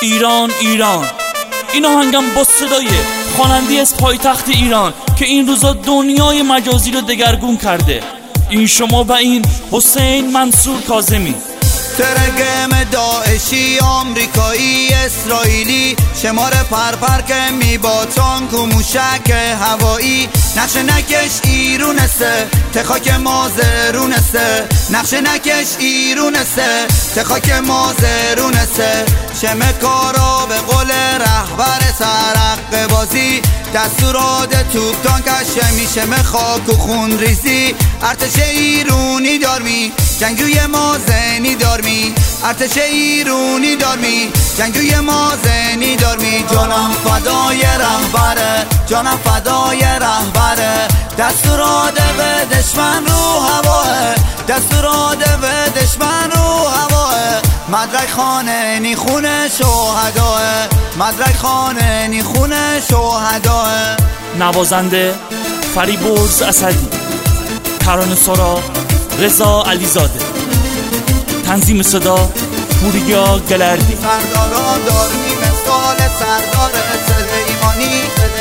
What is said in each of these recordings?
ایران ایران. این آهنگم با صدای خواننده از پایتخت ایران که این روزا دنیای مجازی رو دگرگون کرده. این شما و این حسین منصور کاظمی. ترگم داعشی آمریکایی اسرائیلی شمار پرپر که می با تانک و موشک هوایی. نقشه نکش ایرونسه تخاک مازرونسه، نقشه نکش ایرونسه تخاک مازرونسه. شمه کارا به قول رهبر سرق بازی، دستورات توپ تانکش میشه خاک و خون ریزی. ارتش ایرونی دارمی جنگجوی مازنی دارمی، ارتش ایرونی دارمی جنگجوی مازنی دارمی. جانم فدای رهبره، جانم فدای رهبره. دستورات به دشمن رو هواه، دستورات به دشمن رو هواه. مدرک خانه نی خونه شهداه، مدرک خانه نی خونه شهداه. نوازنده فریبرز اسدی، ترانه سرا رضا علیزاده، تنظیم صدا پوریا گلردی. سردارا دارمی مثال سردار سلیمانی.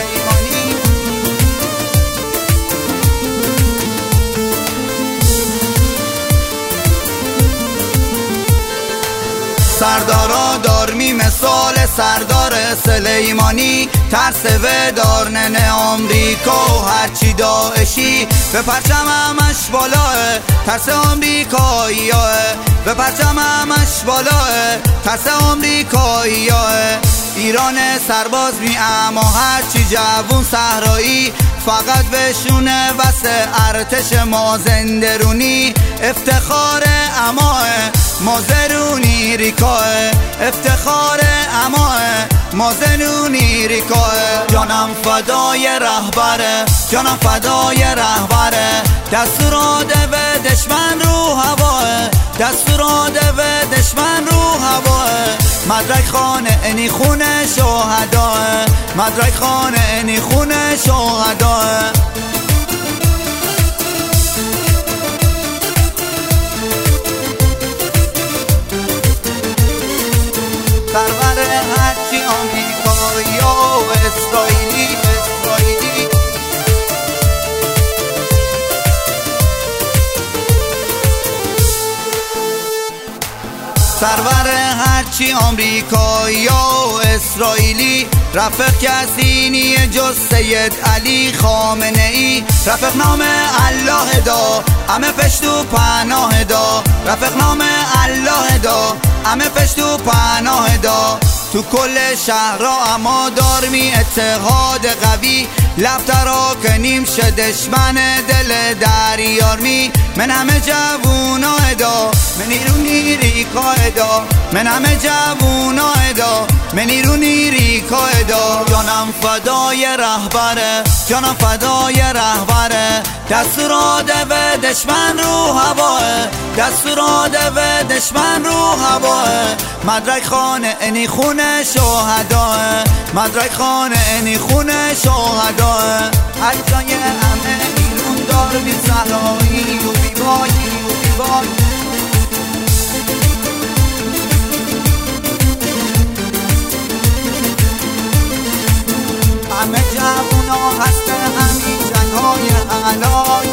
سردارا دارمی مثال سردار سلیمانی. ترس و دارنن آمریکا و هرچی داعشی به پرچم همش بالاه. ترس آمریکاییاه به پرچم همش بالاه، ترس آمریکاییاه. ایران سرباز می اما هرچی جوون صحرایی فقط بشونه واسه ارتش مازندرونی. افتخار اماه مازرونی ریکاه، افتخار اماه مازرونی ریکاه. جانم فدای رهبره، جانم فدای رهبره. دستورات به دشمن رو هواه، دستورات به دشمن رو هواه. مدرک خانه انی خونه شهداه، مدرک خانه انی خونه شهداه. سرور هرچی آمریکایی و اسرائیلی. سرور هرچی آمریکایی و اسرائیلی. رفیق کسی نیه جز سید علی خامنه ای. رفیق نام الله دا همه پشت و پناه دا، رفیق نام الله دا همه پشت و پناه دا. تو کل شهرها اما دارمی اتحاد قوی. لفترا کنیم شه دشمن دل دریارمی. من همه جوونا دا من ایرونی ریکا دا، من همه جوونا دا من ایرونی ریکا دا. جانم فدای رهبره، جانم فدای رهبره. دستورات به دشمن رو هواه، دستورات به دشمن رو هواه. مدرک خانه انی خونه شهداه، مدرک خانه انی خونه شهداه. هر جای همه ایرون دار بی صحرایی و بیبایی و بیبایی. همه جوونا هست همین جنگ‌های حلال.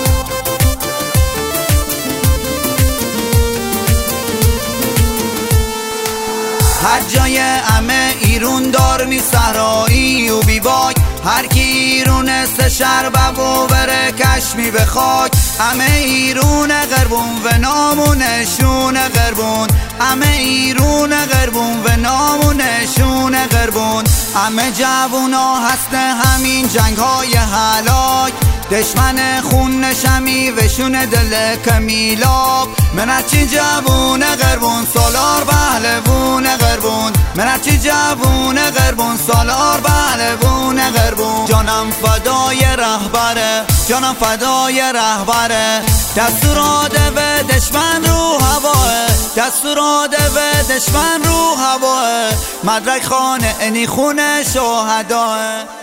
هر جای همه ایرون دارمی صحرایی و بیباک. هر کی ایرون سه شربه و بره کشمی به خاک. همه ایرون غربون و نامونشون غربون، همه ایرون غربون و نامونشون غربون. همه جوونا هست همین جنگ های هلاک. دشمن خون نشمی وشون دل کمیلاب. من هرچی جوون غربون سالار پهلوون غربون، من هرچی جوون غربون سالار پهلوون غربون. جانم فدای رهبره، جانم فدای رهبره. دستورات به دشمن رو هواه، دستورات به دشمن رو هواه. مدرک خانه انی خونه شهداه.